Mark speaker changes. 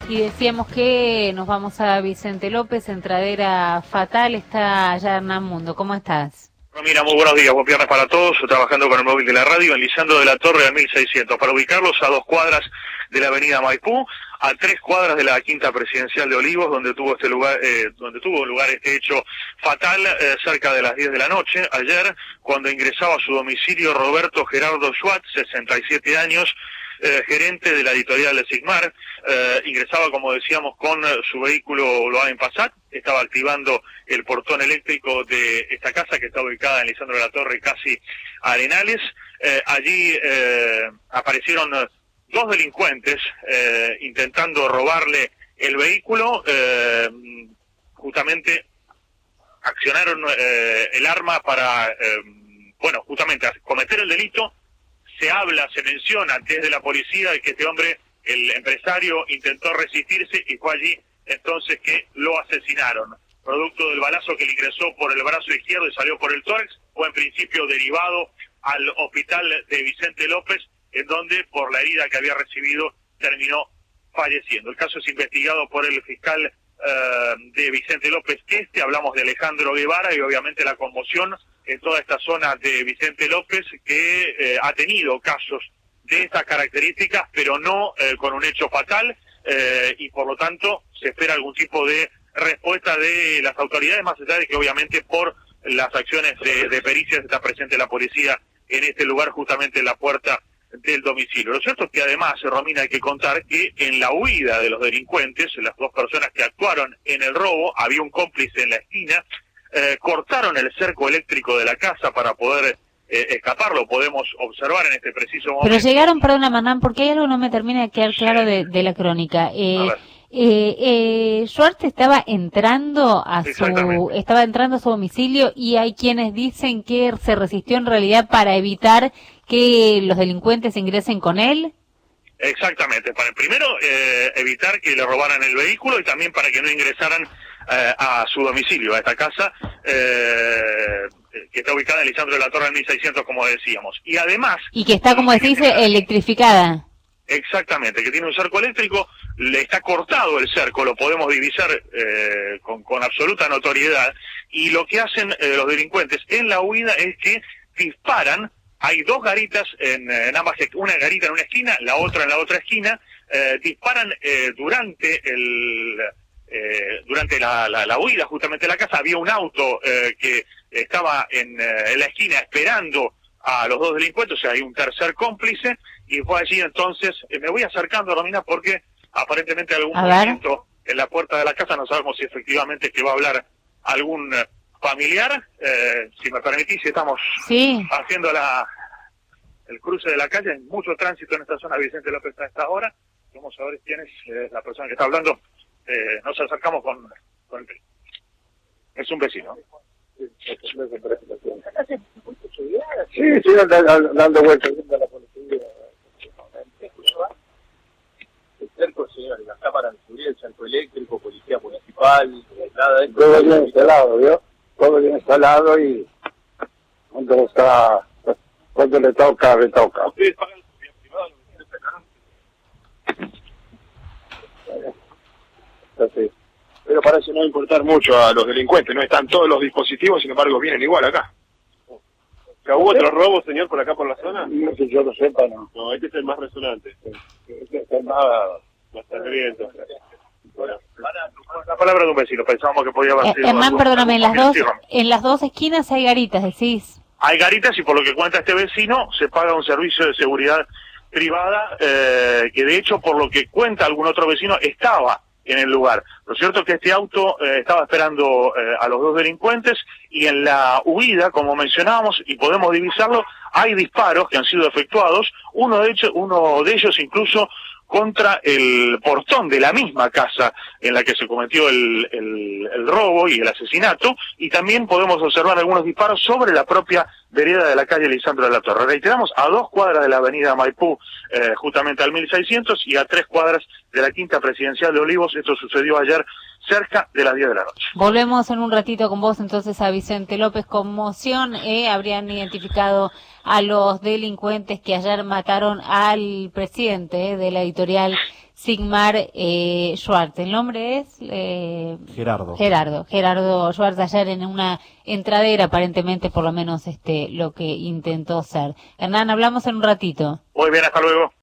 Speaker 1: Y decíamos que nos vamos a Vicente López, entradera fatal, está allá Hernán Mundo. ¿Cómo estás?
Speaker 2: Mira, muy buenos días, buen viernes para todos, trabajando con el móvil de la radio, en Lisandro de la Torre al 1600, para ubicarlos a 2 cuadras de la avenida Maipú, a 3 cuadras de la Quinta Presidencial de Olivos, donde tuvo lugar este hecho fatal, cerca de las 10 de la noche, ayer, cuando ingresaba a su domicilio Roberto Gerardo Schwartz, 67 años, gerente de la editorial de Sigmar, ingresaba, como decíamos, con su vehículo Volkswagen Passat, estaba activando el portón eléctrico de esta casa que está ubicada en Lisandro de la Torre, casi Arenales. Allí aparecieron 2 delincuentes intentando robarle el vehículo, justamente accionaron el arma para, justamente cometer el delito. Se menciona desde la policía de que este hombre, el empresario, intentó resistirse y fue allí entonces que lo asesinaron. Producto del balazo que le ingresó por el brazo izquierdo y salió por el tórax, fue en principio derivado al hospital de Vicente López, en donde por la herida que había recibido terminó falleciendo. El caso es investigado por el fiscal de Vicente López hablamos de Alejandro Guevara, y obviamente la conmoción en toda esta zona de Vicente López, que ha tenido casos de estas características, pero no con un hecho fatal, y por lo tanto se espera algún tipo de respuesta de las autoridades, más allá de que obviamente por las acciones de pericias está presente la policía en este lugar, justamente en la puerta del domicilio. Lo cierto es que además, Romina, hay que contar que en la huida de los delincuentes, las 2 personas que actuaron en el robo, había un cómplice en la esquina, cortaron el cerco eléctrico de la casa para poder escapar, lo podemos observar en este preciso momento.
Speaker 1: Pero llegaron, perdón, Manán, porque hay algo que no me termina de quedar claro de la crónica. Schwartz estaba entrando a su domicilio, y hay quienes dicen que se resistió en realidad para evitar que los delincuentes ingresen con él.
Speaker 2: Exactamente, para primero evitar que le robaran el vehículo, y también para que no ingresaran a su domicilio, a esta casa que está ubicada en Lisandro de la Torre al 1600, como decíamos. Y además...
Speaker 1: Y que está, como decís, electrificada.
Speaker 2: Exactamente, que tiene un cerco eléctrico, le está cortado el cerco, lo podemos divisar con absoluta notoriedad, y lo que hacen los delincuentes en la huida es que disparan. Hay 2 garitas en ambas, una garita en una esquina, la otra en la otra esquina, disparan durante la huida justamente de la casa. Había un auto que estaba en la esquina esperando a los 2 delincuentes, o sea, hay un tercer cómplice, y fue allí entonces, me voy acercando, Romina, porque aparentemente algún movimiento en la puerta de la casa, no sabemos si efectivamente es que va a hablar algún familiar. Si me permitís, estamos haciendo el cruce de la calle, hay mucho tránsito en esta zona de Vicente López a esta hora. Vamos a ver quién es la persona que está hablando. Nos acercamos con es un vecino.
Speaker 3: Sí, dando vueltas a la policía. El cerco, señor, las cámaras de seguridad, el cerco eléctrico, policía municipal, nada de esto. Todo bien instalado, ¿vio? Todo bien instalado, y cuando le toca, le toca. ¿Ustedes pagan seguridad privada? Sí. Pero parece no importar mucho a los delincuentes, no están todos los dispositivos, sin embargo vienen igual acá. ¿Hubo otro robo, señor, por acá por la zona? No, que yo lo sepa, no. No, este es el más resonante. Este es el más sangriento.
Speaker 2: Bueno, la palabra de un vecino, pensábamos que podía haber sido...
Speaker 1: Hernán, perdóname, en las dos esquinas hay garitas, decís.
Speaker 2: Hay garitas, y por lo que cuenta este vecino, se paga un servicio de seguridad privada, que de hecho, por lo que cuenta algún otro vecino, estaba en el lugar. Lo cierto es que este auto estaba esperando a los 2 delincuentes, y en la huida, como mencionábamos, y podemos divisarlo, hay disparos que han sido efectuados, uno de ellos incluso contra el portón de la misma casa en la que se cometió el robo y el asesinato, y también podemos observar algunos disparos sobre la propia vereda de la calle Lisandro de la Torre. Reiteramos, a 2 cuadras de la avenida Maipú, justamente al 1600, y a 3 cuadras de la Quinta Presidencial de Olivos. Esto sucedió ayer cerca de las 10 de la noche.
Speaker 1: Volvemos en un ratito con vos entonces a Vicente López. Conmoción, habrían identificado a los delincuentes que ayer mataron al presidente de la editorial Sigmar Schwartz. El nombre es
Speaker 4: Gerardo
Speaker 1: Schwartz, ayer en una entradera, aparentemente, por lo menos lo que intentó ser. Hernán, hablamos en un ratito.
Speaker 2: Muy bien, hasta luego.